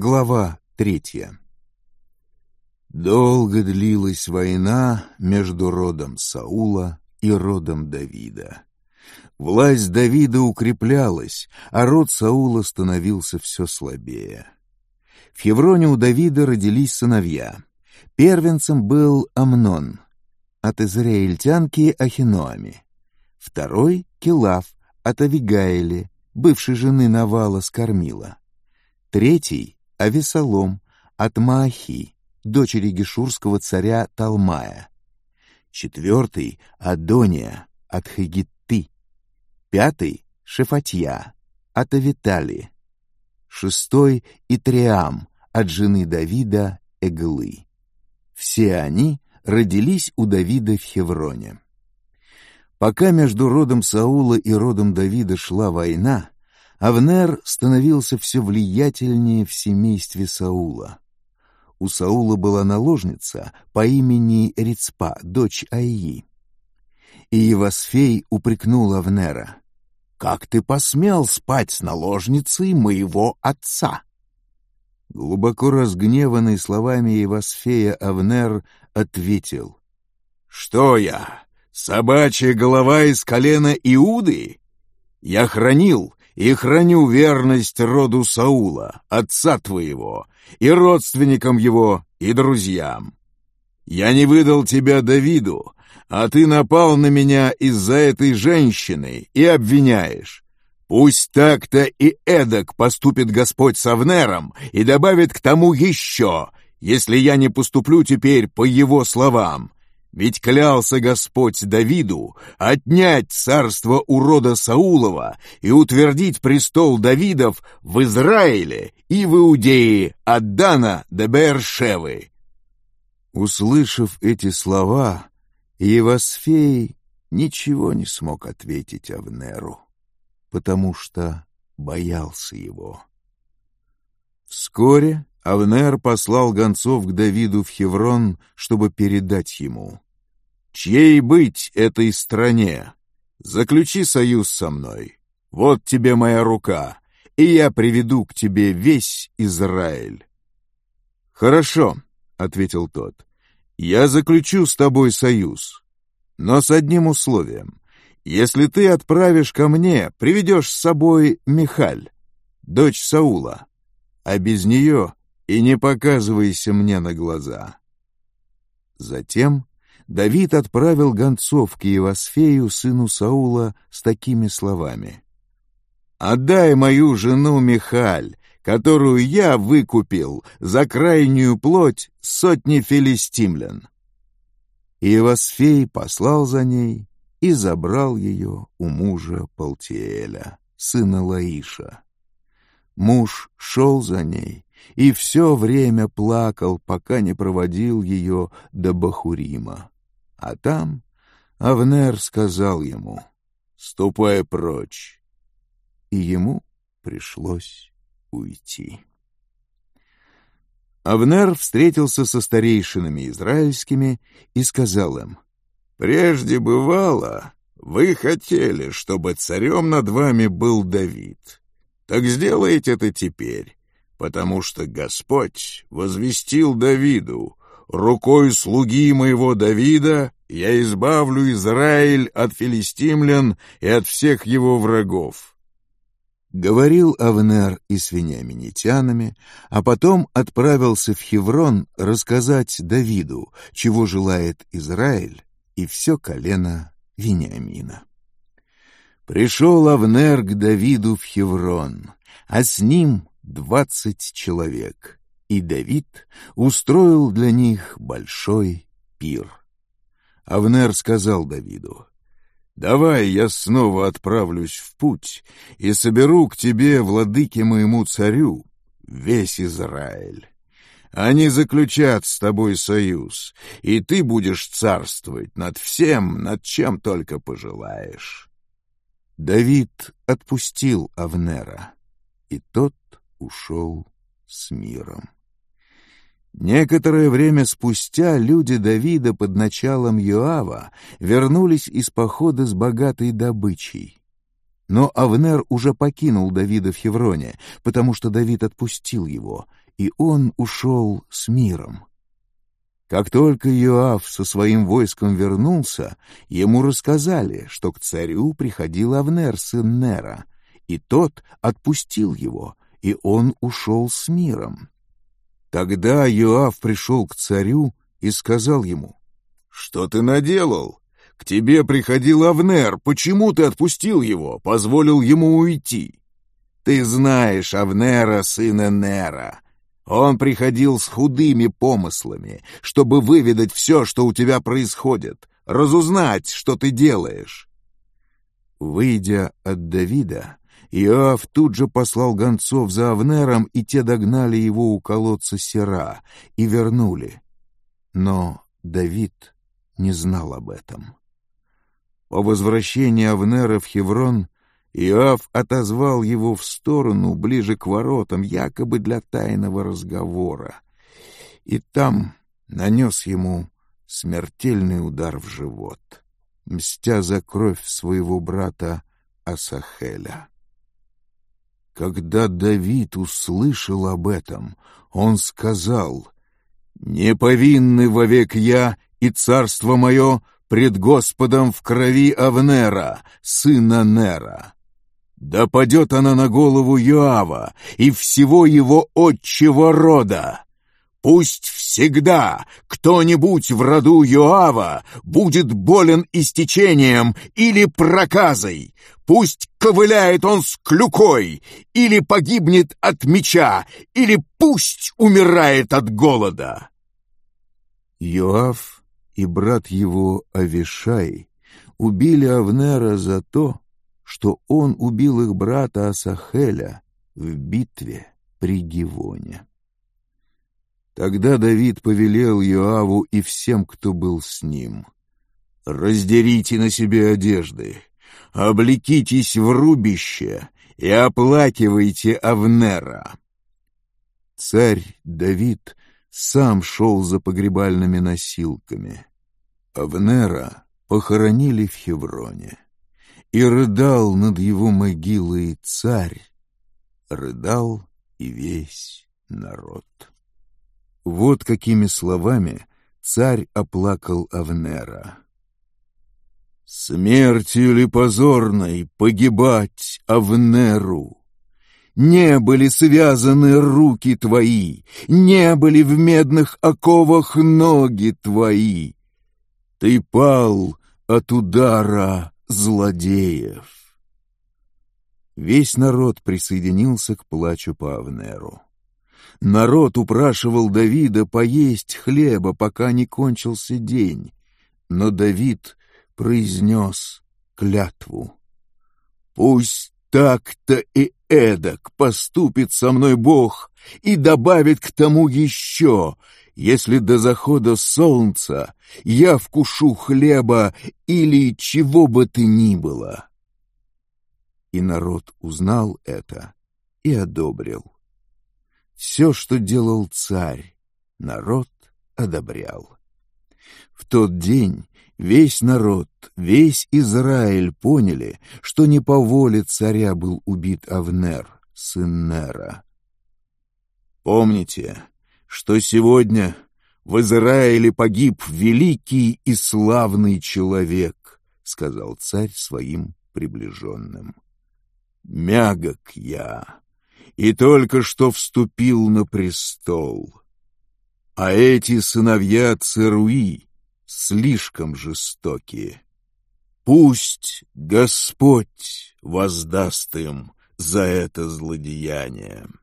Глава 3. Долго длилась война между родом Саула и родом Давида. Власть Давида укреплялась, а род Саула становился все слабее. В Хевроне у Давида родились сыновья. Первенцем был Амнон, от израильтянки Ахиноами. Второй — Килав, от Авигаили, бывшей жены Навала с Кормила. Третий — Авесолом, от Маахи, дочери гешурского царя Талмая. Четвертый — Адония, от Хагитты. Пятый — Шефатья, от Авитали. Шестой — Итреам, от жены Давида Эглы. Все они родились у Давида в Хевроне. Пока между родом Саула и родом Давида шла война, Авнер становился все влиятельнее в семействе Саула. У Саула была наложница по имени Рицпа, дочь Аии. И Евасфей упрекнул Авнера: «Как ты посмел спать с наложницей моего отца?» Глубоко разгневанный словами Евасфея, Авнер ответил: «Что я, собачья голова из колена Иуды? Я хранил и храню верность роду Саула, отца твоего, и родственникам его, и друзьям. Я не выдал тебя Давиду, а ты напал на меня из-за этой женщины и обвиняешь. Пусть так-то и эдак поступит Господь с Авнером и добавит к тому еще, если я не поступлю теперь по его словам. Ведь клялся Господь Давиду отнять царство у рода Саулова и утвердить престол Давидов в Израиле и в Иудее от Дана до Беэр-Шевы». Услышав эти слова, Евасфей ничего не смог ответить Авнеру, потому что боялся его. Вскоре Авнер послал гонцов к Давиду в Хеврон, чтобы передать ему: «Чьей быть этой стране? Заключи союз со мной. Вот тебе моя рука, и я приведу к тебе весь Израиль». «Хорошо», — ответил тот, — «я заключу с тобой союз, но с одним условием. Если ты отправишь ко мне, приведешь с собой Михаль, дочь Саула, а без нее и не показывайся мне на глаза». Затем Давид отправил гонцов к Евасфею, сыну Саула, с такими словами: «Отдай мою жену Михаль, которую я выкупил за крайнюю плоть сотни филистимлян». Евасфей послал за ней и забрал ее у мужа Палтиэля, сына Лаиша. Муж шел за ней и все время плакал, пока не проводил ее до Бахурима. А там Авнер сказал ему: «Ступай прочь». И ему пришлось уйти. Авнер встретился со старейшинами израильскими и сказал им: «Прежде бывало, вы хотели, чтобы царем над вами был Давид. Так сделайте это теперь, потому что Господь возвестил Давиду: рукой слуги моего Давида я избавлю Израиль от филистимлян и от всех его врагов». Говорил Авнер и с вениаминитянами, а потом отправился в Хеврон рассказать Давиду, чего желает Израиль и все колено Вениамина. Пришел Авнер к Давиду в Хеврон, а с ним 20 человек, и Давид устроил для них большой пир. Авнер сказал Давиду: «Давай я снова отправлюсь в путь и соберу к тебе, владыке моему царю, весь Израиль. Они заключат с тобой союз, и ты будешь царствовать над всем, над чем только пожелаешь». Давид отпустил Авнера, и тот ушел с миром. Некоторое время спустя люди Давида под началом Йоава вернулись из похода с богатой добычей. Но Авнер уже покинул Давида в Хевроне, потому что Давид отпустил его, и он ушел с миром. Как только Иоав со своим войском вернулся, ему рассказали, что к царю приходил Авнер, сын Нера, и тот отпустил его, и он ушел с миром. Тогда Иоав пришел к царю и сказал ему: «Что ты наделал? К тебе приходил Авнер, почему ты отпустил его, позволил ему уйти? Ты знаешь Авнера, сына Нера. Он приходил с худыми помыслами, чтобы выведать все, что у тебя происходит, разузнать, что ты делаешь». Выйдя от Давида, Иоав тут же послал гонцов за Авнером, и те догнали его у колодца Сира и вернули. Но Давид не знал об этом. По возвращении Авнера в Хеврон Иоав отозвал его в сторону, ближе к воротам, якобы для тайного разговора, и там нанес ему смертельный удар в живот, мстя за кровь своего брата Асахеля. Когда Давид услышал об этом, он сказал: «Не повинный вовек я и царство мое пред Господом в крови Авнера, сына Нера. Да падет она на голову Иоава и всего его отчего рода. Пусть всегда кто-нибудь в роду Иоава будет болен истечением или проказой. Пусть ковыляет он с клюкой, или погибнет от меча, или пусть умирает от голода». Иоав и брат его Авишай убили Авнера за то, что он убил их брата Асахеля в битве при Гивоне. Тогда Давид повелел Иоаву и всем, кто был с ним: «Раздерите на себе одежды, облекитесь в рубище и оплакивайте Авнера». Царь Давид сам шел за погребальными носилками. Авнера похоронили в Хевроне, и рыдал над его могилой царь, рыдал и весь народ. Вот какими словами царь оплакал Авнера: «Смертью ли позорной погибать Авнеру? Не были связаны руки твои, не были в медных оковах ноги твои. Ты пал от удара злодеев». Весь народ присоединился к плачу по Авнеру. Народ упрашивал Давида поесть хлеба, пока не кончился день, но Давид произнес клятву: «Пусть так-то и эдак поступит со мной Бог и добавит к тому еще, если до захода солнца я вкушу хлеба или чего бы то ни было». И народ узнал это и одобрил. Все, что делал царь, народ одобрял. В тот день весь народ, весь Израиль поняли, что не по воле царя был убит Авнер, сын Нера. «Помните, что сегодня в Израиле погиб великий и славный человек», — сказал царь своим приближенным. «Мягок я, и только что вступил на престол, а эти сыновья Церуи слишком жестокие. Пусть Господь воздаст им за это злодеяние».